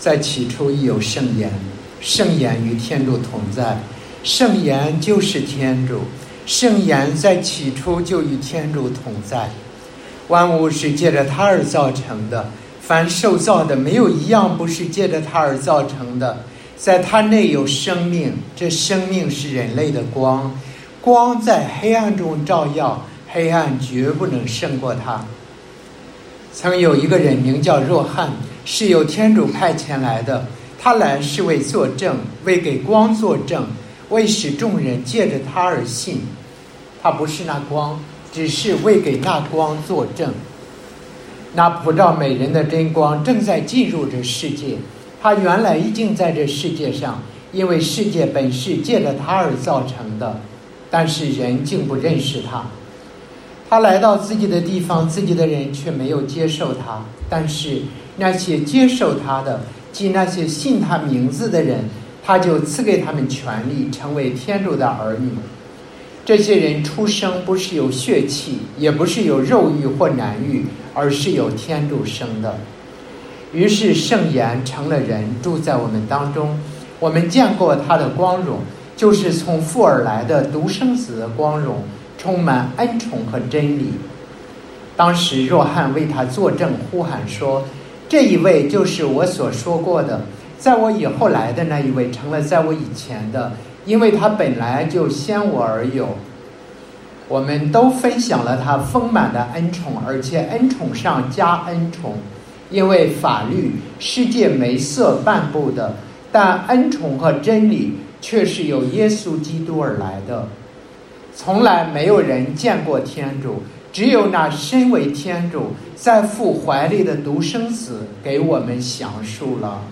在起初已有圣言，圣言与天主同在，圣言就是天主，圣言在起初就与天主同在。万物是借着他而造成的，凡受造的没有一样不是借着他而造成的。在他内有生命，这生命是人类的光，光在黑暗中照耀，黑暗绝不能胜过他。曾有一个人名叫若翰，是由天主派遣来的，他来是为作证，为给光作证，为使众人借着他而信。他不是那光，只是为给那光作证。那普照美人的真光正在进入这世界，他原来已经在这世界上，因为世界本是借着他而造成的，但是人竟不认识他。他来到自己的地方，自己的人却没有接受他，但是那些接受他的，即那些信他名字的人，他就赐给他们权利，成为天主的儿女。这些人出生不是有血气，也不是有肉欲或男欲，而是有天主生的。于是圣言成了人，住在我们当中，我们见过他的光荣，就是从父而来的独生子的光荣，充满恩宠和真理。当时若翰为他作证，呼喊说：这一位就是我所说过的，在我以后来的那一位成了在我以前的，因为他本来就先我而有。我们都分享了他丰满的恩宠，而且恩宠上加恩宠。因为法律世界梅瑟颁布的，但恩宠和真理却是由耶稣基督而来的。从来没有人见过天主，只有那身为天主在父怀里的独生子给我们详述了。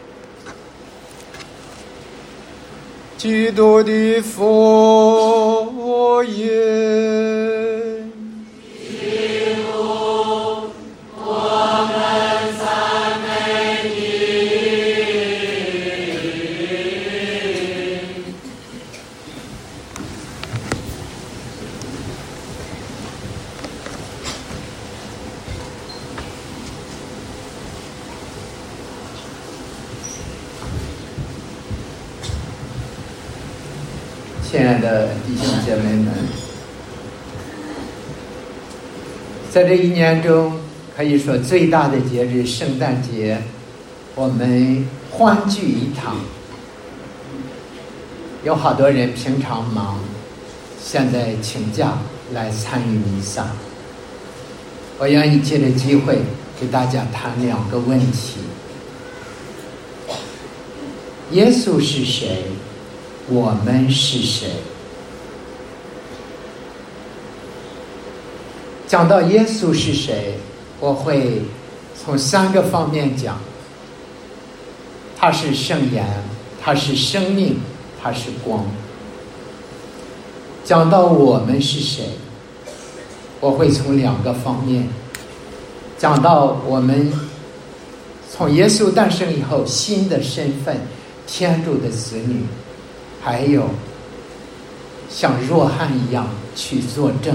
基督的福音。 亲爱的弟兄姐妹们，在这一年中，可以说最大的节日圣诞节，我们欢聚一堂。有好多人平常忙，现在请假来参与弥撒。我愿意借着机会给大家谈两个问题：耶稣是谁？我们是谁？讲到耶稣是谁，我会从三个方面讲。他是圣言，他是生命，他是光。讲到我们是谁，我会从两个方面讲到我们从耶稣诞生以后新的身份，天主的子女，还有像若翰一样去作证。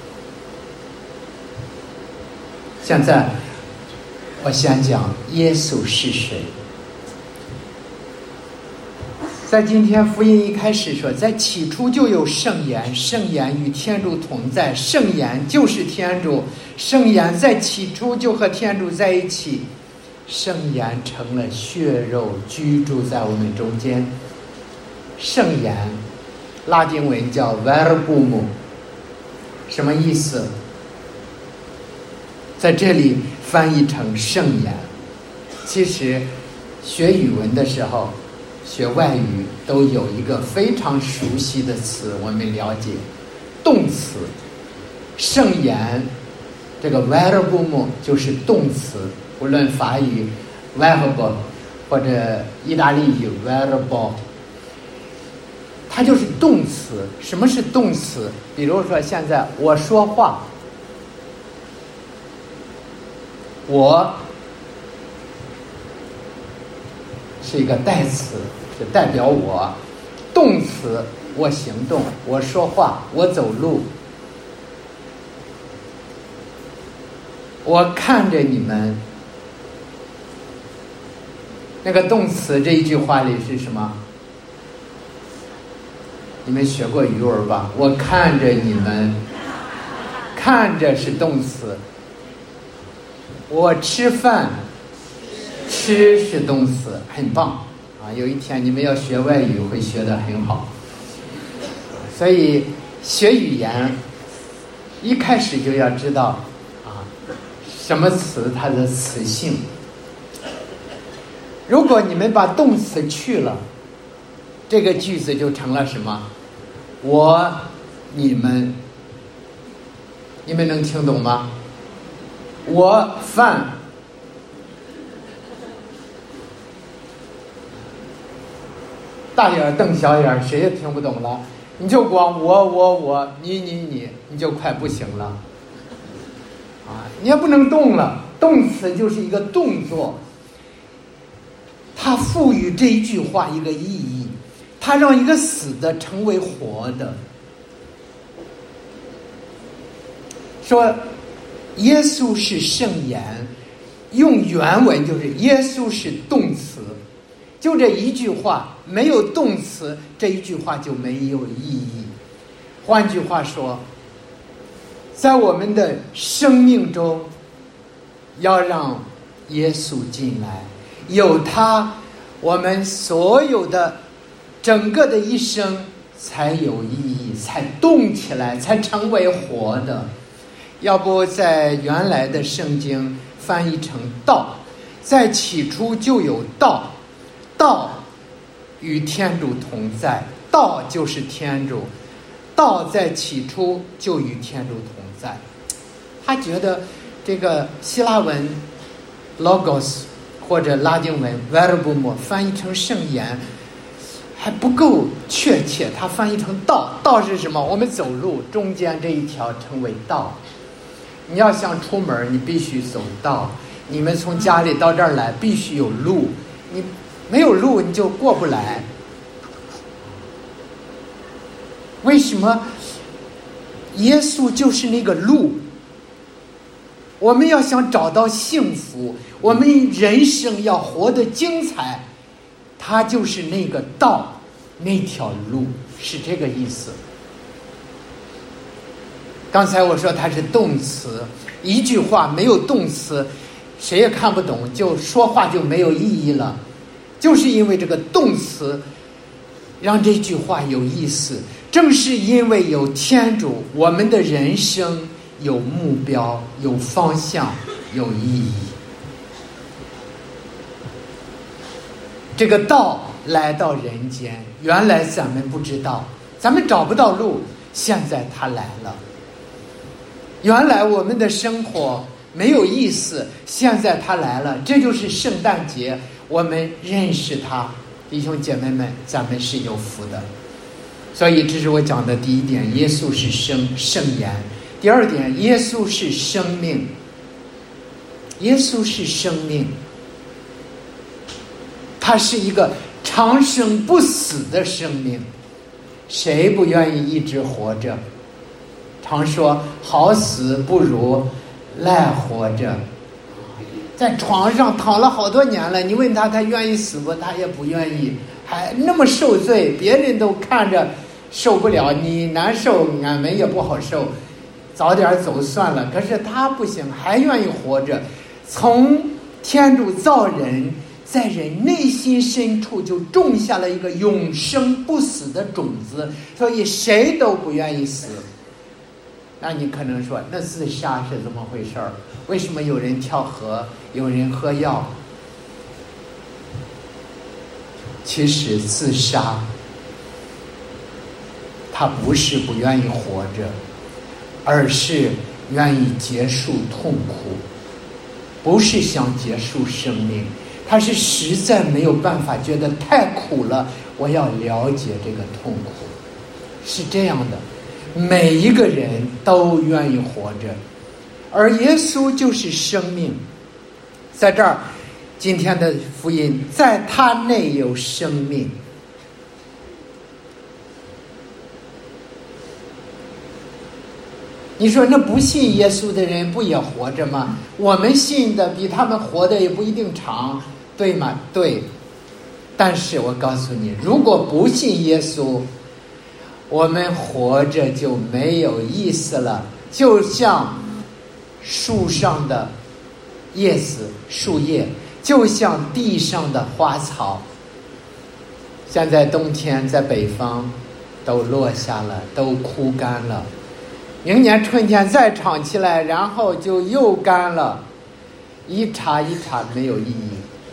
现在我先讲耶稣是谁。在今天福音一开始说，在起初就有圣言，圣言与天主同在，圣言就是天主，圣言在起初就和天主在一起，圣言成了血肉居住在我们中间。圣言拉丁文叫 verbum， 什么意思？在这里翻译成圣言。其实学语文的时候，学外语都有一个非常熟悉的词，我们了解动词。圣言这个 verbum 就是动词，无论法语 verb 或者意大利语 verbo， 它就是动词。什么是动词？比如说现在我说话，我是一个代词，是代表我。动词我行动，我说话，我走路。我看着你们， 那个动词这一句话里是什么？你们学过语文吧？我看着你们，看着是动词。我吃饭，吃是动词，很棒啊！有一天你们要学外语会学得很好。所以学语言一开始就要知道啊，什么词它的词性。如果你们把动词去了，这个句子就成了什么？我、你们，你们能听懂吗？我饭，大眼瞪小眼，谁也听不懂了。你就光我，你，你就快不行了。啊，你也不能动了。动词就是一个动作，它赋予这一句话一个意义，它让一个死的成为活的。说耶稣是圣言，用原文就是耶稣是动词，就这一句话，没有动词，这一句话就没有意义。换句话说，在我们的生命中，要让耶稣进来，有他，我们所有的整个的一生才有意义，才动起来，才成为活的。要不在原来的圣经翻译成道，在起初就有道，道与天主同在，道就是天主，道在起初就与天主同在。他觉得这个希腊文 logos 或者拉丁文 verbum 翻译成圣言还不够确切，他翻译成道。道是什么？我们走路中间这一条称为道。你要想出门，你必须走道。你们从家里到这儿来，必须有路，你没有路你就过不来。为什么？耶稣就是那个路。我们要想找到幸福，我们人生要活得精彩，他就是那个道，那条路，是这个意思。刚才我说它是动词，一句话没有动词，谁也看不懂，就说话就没有意义了。就是因为这个动词，让这句话有意思。正是因为有天主，我们的人生有目标、有方向、有意义。这个道来到人间，原来咱们不知道，咱们找不到路，现在他来了。原来我们的生活没有意思，现在他来了，这就是圣诞节，我们认识他。弟兄姐妹们，咱们是有福的。所以这是我讲的第一点，耶稣是圣言。第二点，耶稣是生命。耶稣是生命，他是一个长生不死的生命。谁不愿意一直活着？常说好死不如赖活着。在床上躺了好多年了，你问他愿意死不？他也不愿意，还那么受罪，别人都看着受不了，你难受，俺们也不好受，早点走算了。可是他不行，还愿意活着。从天主造人，在人内心深处就种下了一个永生不死的种子，所以谁都不愿意死。那你可能说，那自杀是怎么回事儿？为什么有人跳河，有人喝药？其实自杀，他不是不愿意活着，而是愿意结束痛苦，不是想结束生命，他是实在没有办法，觉得太苦了，我要了解这个痛苦。是这样的，每一个人都愿意活着，而耶稣就是生命。在这儿，今天的福音，在他内有生命。你说那不信耶稣的人不也活着吗？我们信的比他们活的也不一定长， 对吗？对。但是我告诉你，如果不信耶稣，我们活着就没有意思了，就像树上的叶子、树叶，就像地上的花草。现在冬天在北方都落下了，都枯干了，明年春天再长起来，然后就又干了，一茬一茬没有意义。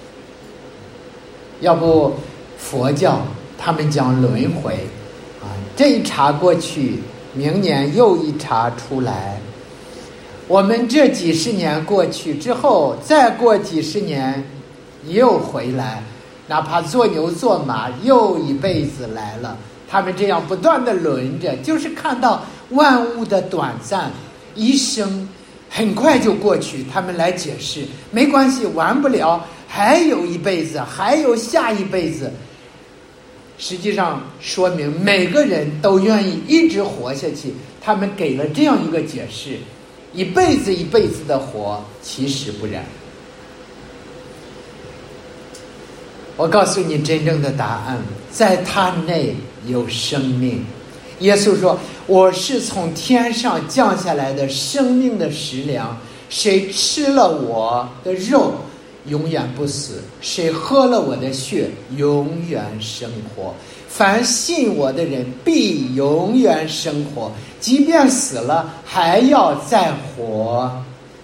要不佛教他们讲轮回啊，这一茬过去，明年又一茬出来。我们这几十年过去之后，再过几十年又回来，哪怕做牛做马，又一辈子来了。他们这样不断的轮着，就是看到万物的短暂，一生很快就过去。他们来解释，没关系，完不了，还有一辈子，还有下一辈子。实际上说明每个人都愿意一直活下去。他们给了这样一个解释，一辈子一辈子的活，其实不然。我告诉你真正的答案，在他内有生命。耶稣说，我是从天上降下来的生命的食粮，谁吃了我的肉永远不死，谁喝了我的血永远生活。凡信我的人必永远生活，即便死了还要再活。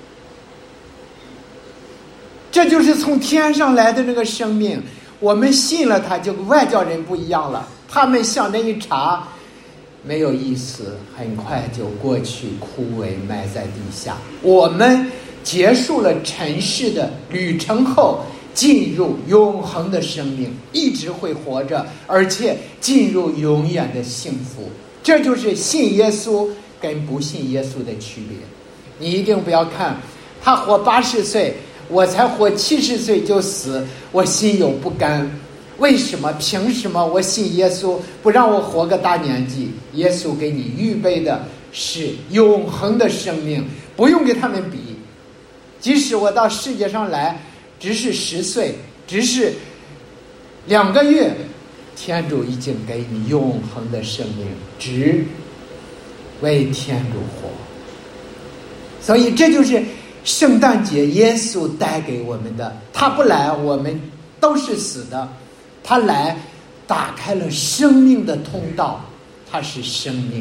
这就是从天上来的那个生命，我们信了他，就跟外教人不一样了。他们像那一茬没有意思，很快就过去，枯萎埋在地下。我们结束了尘世的旅程后，进入永恒的生命，一直会活着，而且进入永远的幸福。这就是信耶稣跟不信耶稣的区别。你一定不要看他活80岁，我才活70岁就死，我心有不甘。为什么？凭什么我信耶稣不让我活个大年纪？耶稣给你预备的是永恒的生命，不用给他们比。即使我到世界上来只是10岁，只是2个月，天主已经给你永恒的生命，只为天主活。所以这就是圣诞节耶稣带给我们的。他不来，我们都是死的。他来打开了生命的通道，他是生命。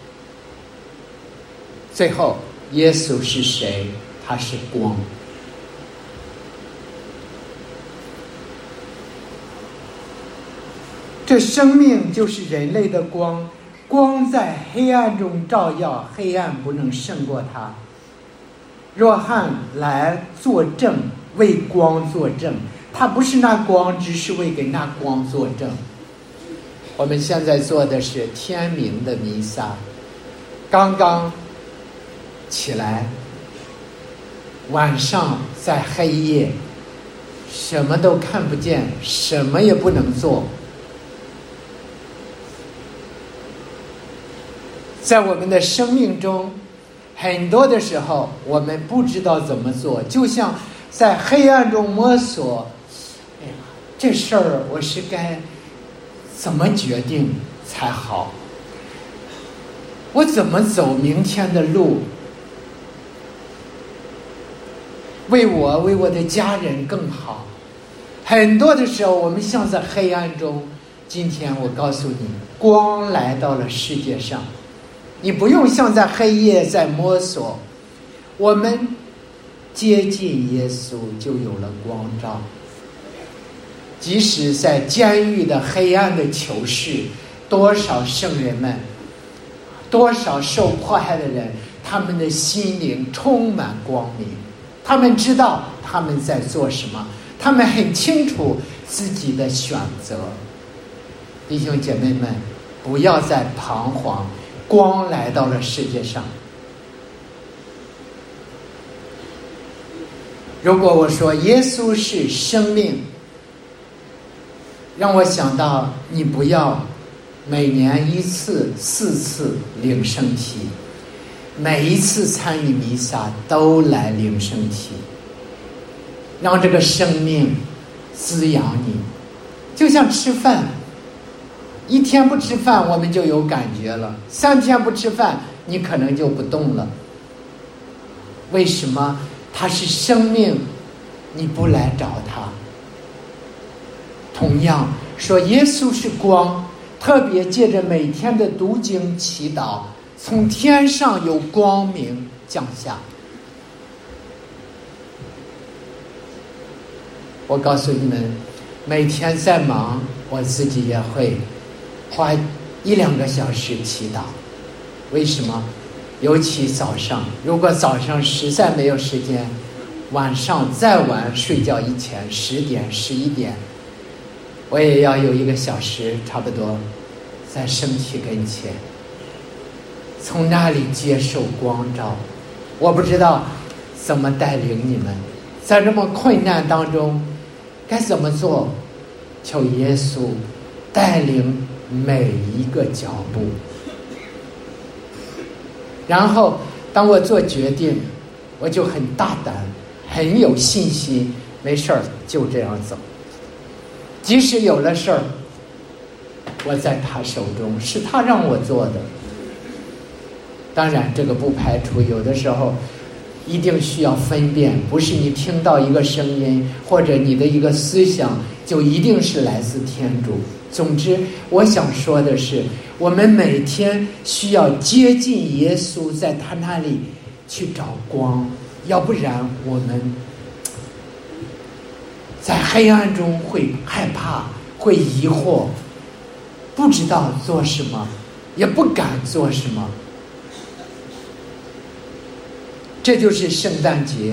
最后耶稣是谁？他是光。这生命就是人类的光，光在黑暗中照耀，黑暗不能胜过它。若翰来作证，为光作证，他不是那光，只是为给那光作证。我们现在做的是天明的弥撒，刚刚起来，晚上在黑夜，什么都看不见，什么也不能做。在我们的生命中，很多的时候我们不知道怎么做，就像在黑暗中摸索，哎呀，这事儿我是该怎么决定才好？我怎么走明天的路？为我的家人更好。很多的时候我们像在黑暗中。今天我告诉你，光来到了世界上，你不用像在黑夜在摸索，我们接近耶稣就有了光照。即使在监狱的黑暗的囚室，多少圣人们，多少受迫害的人，他们的心灵充满光明，他们知道他们在做什么，他们很清楚自己的选择。弟兄姐妹们，不要再彷徨，光来到了世界上。如果我说耶稣是生命，让我想到你不要每年1次4次领圣体，每一次参与弥撒都来领圣体，让这个生命滋养你。就像吃饭，一天不吃饭我们就有感觉了，3天不吃饭你可能就不动了。为什么？它是生命，你不来找它。同样说耶稣是光，特别借着每天的读经祈祷，从天上有光明降下。我告诉你们，每天在忙，我自己也会花1-2个小时祈祷。为什么？尤其早上，如果早上实在没有时间，晚上再晚睡觉以前10点11点，我也要有1个小时差不多在身体跟前，从那里接受光照。我不知道怎么带领你们在这么困难当中该怎么做，求耶稣带领每一个脚步。然后当我做决定，我就很大胆，很有信心，没事儿就这样走。即使有了事儿，我在他手中，是他让我做的。当然这个不排除有的时候一定需要分辨，不是你听到一个声音或者你的一个思想就一定是来自天主。总之我想说的是，我们每天需要接近耶稣，在他那里去找光，要不然我们在黑暗中会害怕，会疑惑，不知道做什么，也不敢做什么。这就是圣诞节，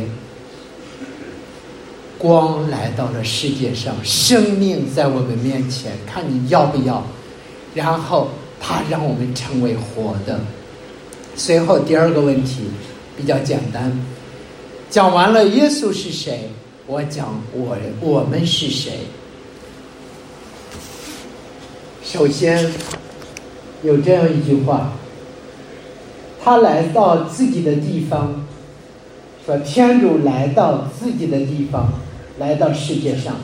光来到了世界上，生命在我们面前，看你要不要。然后他让我们成为活的。随后第2个问题比较简单，讲完了耶稣是谁，我讲我们是谁。首先有这样一句话，他来到自己的地方，说天主来到自己的地方，来到世界上，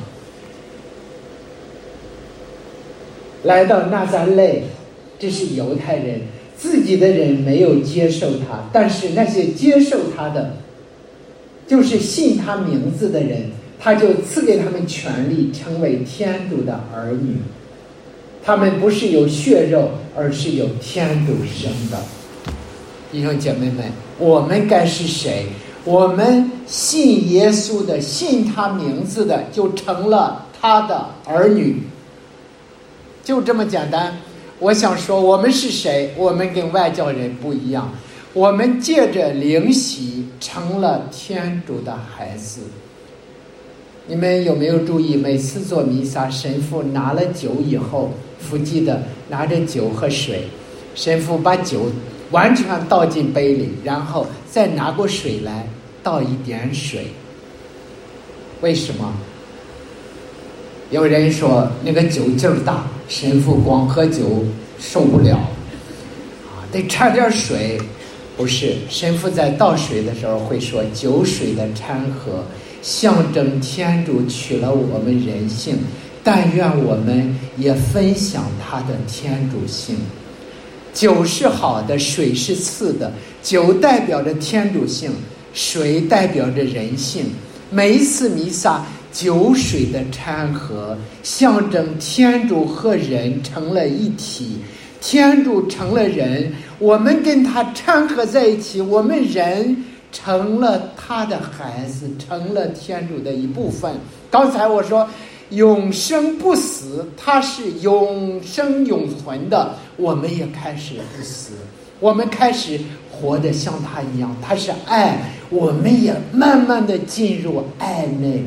来到纳撒勒，这是犹太人，自己的人没有接受他，但是那些接受他的，就是信他名字的人，他就赐给他们权利，成为天主的儿女。他们不是有血肉，而是有天主生的。弟兄姐妹们，我们该是谁？我们信耶稣的，信他名字的，就成了他的儿女，就这么简单。我想说我们是谁？我们跟外教人不一样，我们借着灵洗成了天主的孩子。你们有没有注意，每次做弥撒，神父拿了酒以后，福记的拿着酒和水，神父把酒完全倒进杯里，然后再拿过水来倒一点水。为什么？有人说那个酒劲儿大，神父光喝酒受不了得掺点水。不是，神父在倒水的时候会说，酒水的掺和象征天主取了我们人性，但愿我们也分享他的天主性。酒是好的，水是次的，酒代表着天主性，水代表着人性。每一次弥撒，酒水的掺和象征天主和人成了一体，天主成了人，我们跟他掺和在一起，我们人成了他的孩子，成了天主的一部分。刚才我说永生不死，他是永生永存的，我们也开始不死，我们开始活得像他一样，他是爱，我们也慢慢的进入爱内。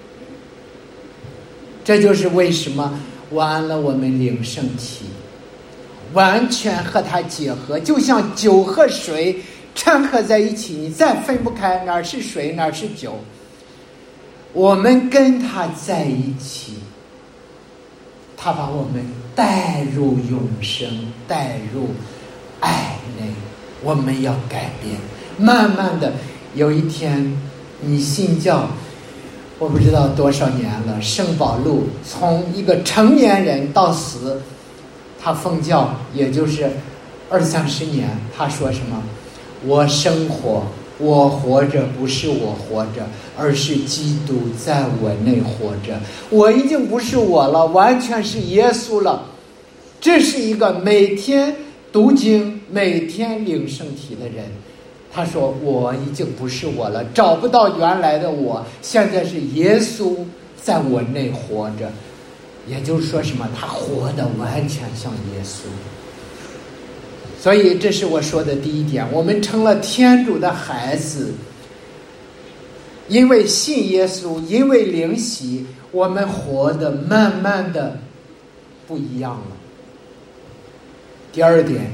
这就是为什么完了我们领圣体，完全和它结合，就像酒和水掺和在一起，你再分不开哪儿是水哪儿是酒。我们跟他在一起，他把我们带入永生，带入爱内。我们要改变，慢慢的有一天你信教， 我不知道多少年了，圣保禄从一个成年人到死，他奉教也就是20-30年。他说什么？我生活，我活着，不是我活着，而是基督在我内活着。我已经不是我了，完全是耶稣了。这是一个每天读经、每天领圣体的人。他说我已经不是我了，找不到原来的我，现在是耶稣在我内活着。也就是说什么？他活得完全像耶稣。所以这是我说的第一点，我们成了天主的孩子，因为信耶稣，因为灵洗，我们活得慢慢的不一样了。第二点，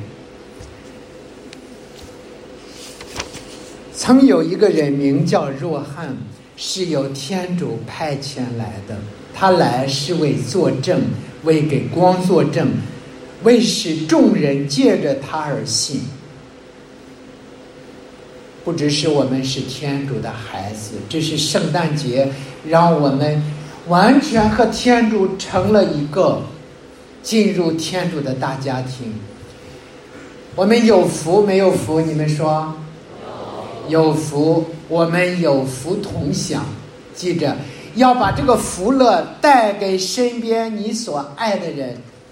曾有一个人名叫若翰，是由天主派遣来的，他来是为作证，为给光作证，为使众人借着他而信。不只是我们是天主的孩子，这是圣诞节让我们完全和天主成了一个，进入天主的大家庭。我们有福没有福？你们说有福，我们有福同享。记着要把这个福乐带给身边你所爱的人。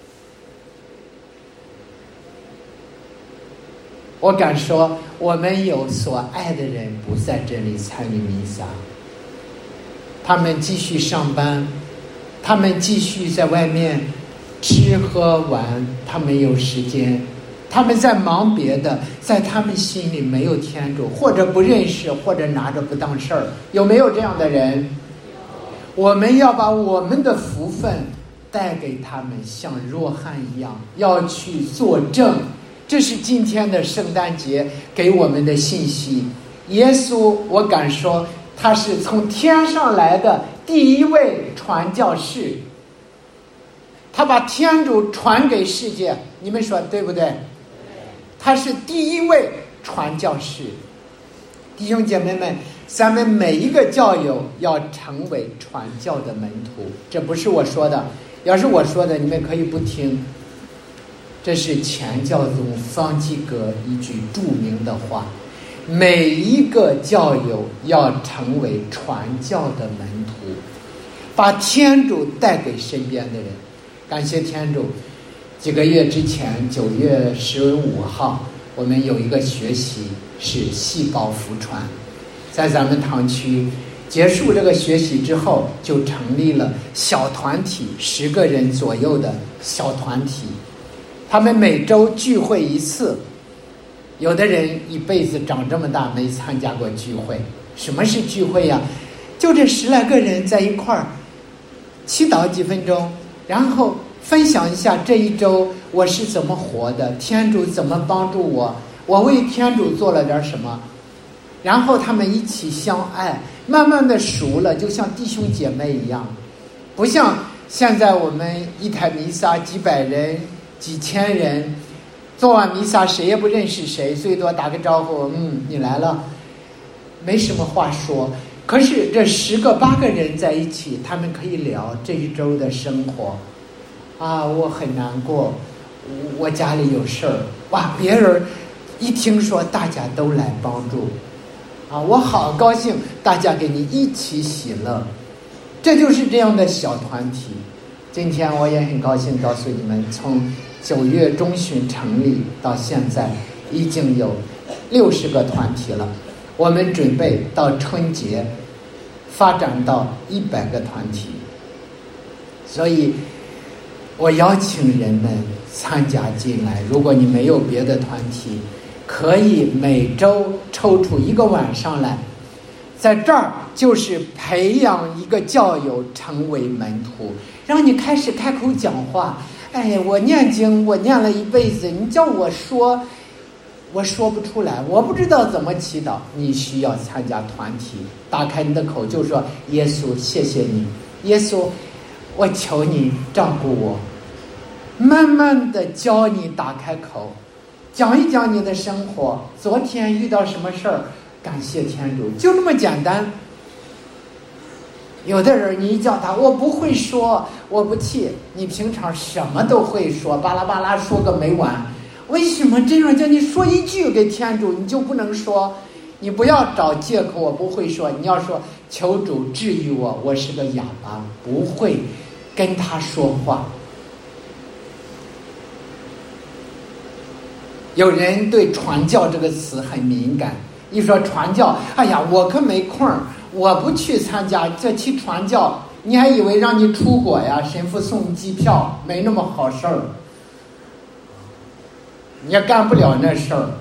我敢说，我们有所爱的人不在这里参与弥撒，他们继续上班，他们继续在外面吃喝玩，他没有时间，他们在忙别的，在他们心里没有天主，或者不认识，或者拿着不当事儿。有没有这样的人？我们要把我们的福分带给他们，像若翰一样，要去作证。这是今天的圣诞节给我们的信息。耶稣，我敢说，他是从天上来的第一位传教士，他把天主传给世界。你们说对不对？他是第一位传教士。弟兄姐妹们，咱们每一个教友要成为传教的门徒，这不是我说的，要是我说的你们可以不听。这是前教宗方济各一句著名的话，每一个教友要成为传教的门徒，把天主带给身边的人。感谢天主，几个月之前9月15号我们有一个学习是细胞福传，在咱们堂区结束这个学习之后，就成立了小团体，10个人左右的小团体，他们每周聚会一次。有的人一辈子长这么大没参加过聚会。什么是聚会呀？就这10来个人在一块儿祈祷几分钟，然后分享一下这一周我是怎么活的，天主怎么帮助我，我为天主做了点什么，然后他们一起相爱，慢慢的熟了，就像弟兄姐妹一样。不像现在我们一台弥撒几百人几千人，做完弥撒谁也不认识谁，最多打个招呼，你来了，没什么话说。可是这10个8个人在一起，他们可以聊这一周的生活啊，我很难过，我家里有事儿，哇，别人一听说大家都来帮助啊，我好高兴，大家给你一起喜乐。这就是这样的小团体。今天我也很高兴告诉你们，从9月中旬成立到现在已经有60个团体了，我们准备到春节发展到100个团体。所以我邀请人们参加进来，如果你没有别的团体，可以每周抽出1个晚上来，在这儿就是培养一个教友成为门徒，让你开始开口讲话。哎，我念经我念了一辈子，你叫我说，我说不出来，我不知道怎么祈祷。你需要参加团体，打开你的口就说，耶稣谢谢你，耶稣我求你照顾我。慢慢的教你打开口，讲一讲你的生活，昨天遇到什么事儿，感谢天主，就这么简单。 有的人你一叫他，我不会说，我不去，你平常什么都会说，巴拉巴拉说个没完。为什么这样叫你说一句给天主，你就不能说？你不要找借口，我不会说，你要说求主治愈我，我是个哑巴，不会跟他说话。有人对传教这个词很敏感，一说传教，哎呀，我可没空，我不去参加，这去传教，你还以为让你出国呀？神父送机票，没那么好事儿，你也干不了那事儿，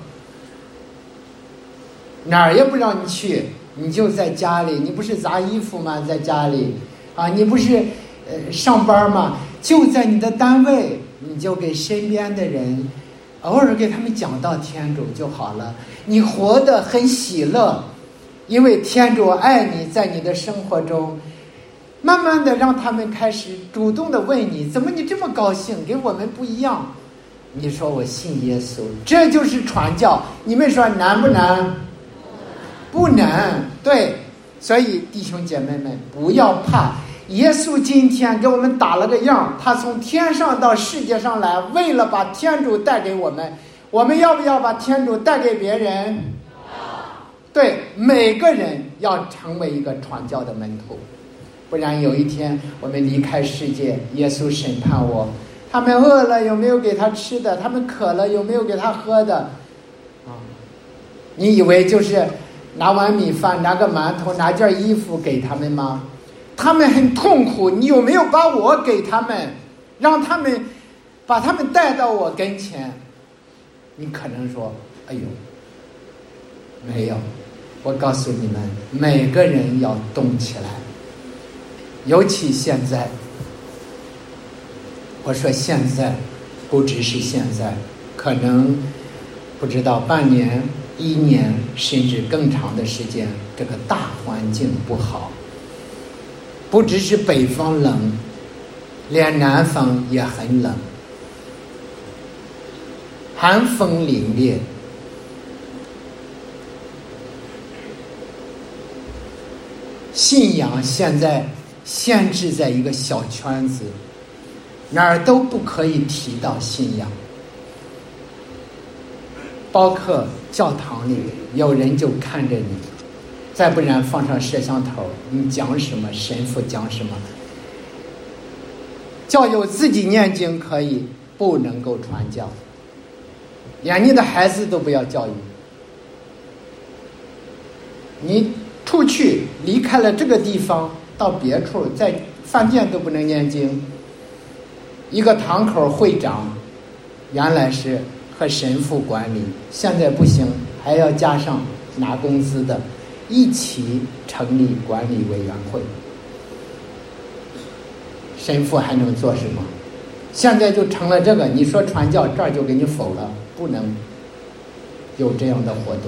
哪儿也不让你去，你就在家里，你不是砸衣服吗？在家里啊，你不是上班吗？就在你的单位，你就给身边的人偶尔给他们讲到天主就好了，你活得很喜乐，因为天主爱你，在你的生活中慢慢的让他们开始主动的问你，怎么你这么高兴，跟我们不一样？你说我信耶稣，这就是传教。你们说难不难？不难。对，所以弟兄姐妹们不要怕，耶稣今天给我们打了个样，他从天上到世界上来，为了把天主带给我们。我们要不要把天主带给别人？对，每个人要成为一个传教的门徒，不然有一天我们离开世界，耶稣审判我，他们饿了有没有给他吃的？他们渴了有没有给他喝的？你以为就是拿碗米饭，拿个馒头，拿件衣服给他们吗？他们很痛苦，你有没有把我给他们，让他们把他们带到我跟前？你可能说，哎呦，没有。我告诉你们，每个人要动起来，尤其现在。我说现在，不只是现在，可能不知道半年、1年，甚至更长的时间，这个大环境不好。不只是北方冷，连南方也很冷，寒风凛冽。信仰现在限制在一个小圈子，哪儿都不可以提到信仰，包括教堂里有人就看着你，再不然放上摄像头，你讲什么神父讲什么。教友自己念经可以，不能够传教，连你的孩子都不要教育。你出去离开了这个地方，到别处，在饭店都不能念经。一个堂口会长原来是和神父管理，现在不行，还要加上拿工资的，一起成立管理委员会。神父还能做什么？现在就成了这个，你说传教，这儿就给你否了，不能有这样的活动。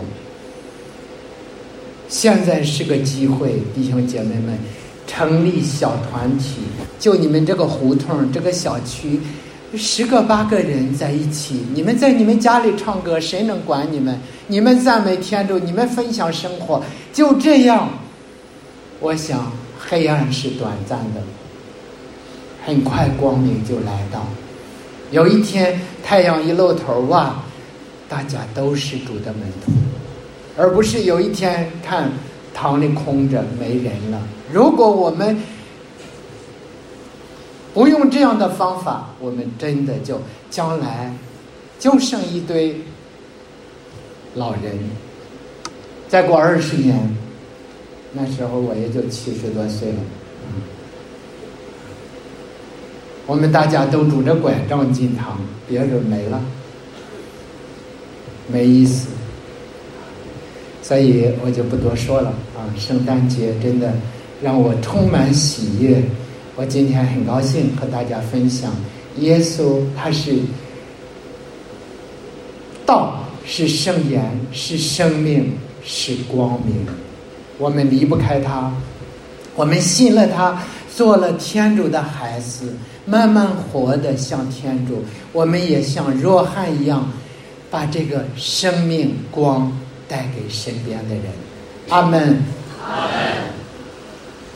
现在是个机会，弟兄姐妹们，成立小团体，就你们这个胡同这个小区10个8个人在一起，你们在你们家里唱歌，谁能管你们？你们赞美天主，你们分享生活，就这样。我想黑暗是短暂的，很快光明就来到。有一天太阳一露头，哇，大家都是主的门徒，而不是有一天看堂里空着没人了。如果我们不用这样的方法，我们真的就将来就剩一堆老人。再过20年，那时候我也就70多岁了，我们大家都拄着拐杖进堂，别人没了，没意思。所以我就不多说了啊！圣诞节真的让我充满喜悦。我今天很高兴和大家分享，耶稣他是道，是圣言，是生命，是光明。我们离不开他，我们信了他，做了天主的孩子，慢慢活得像天主。我们也像若翰一样，把这个生命光带给身边的人。阿们。阿们。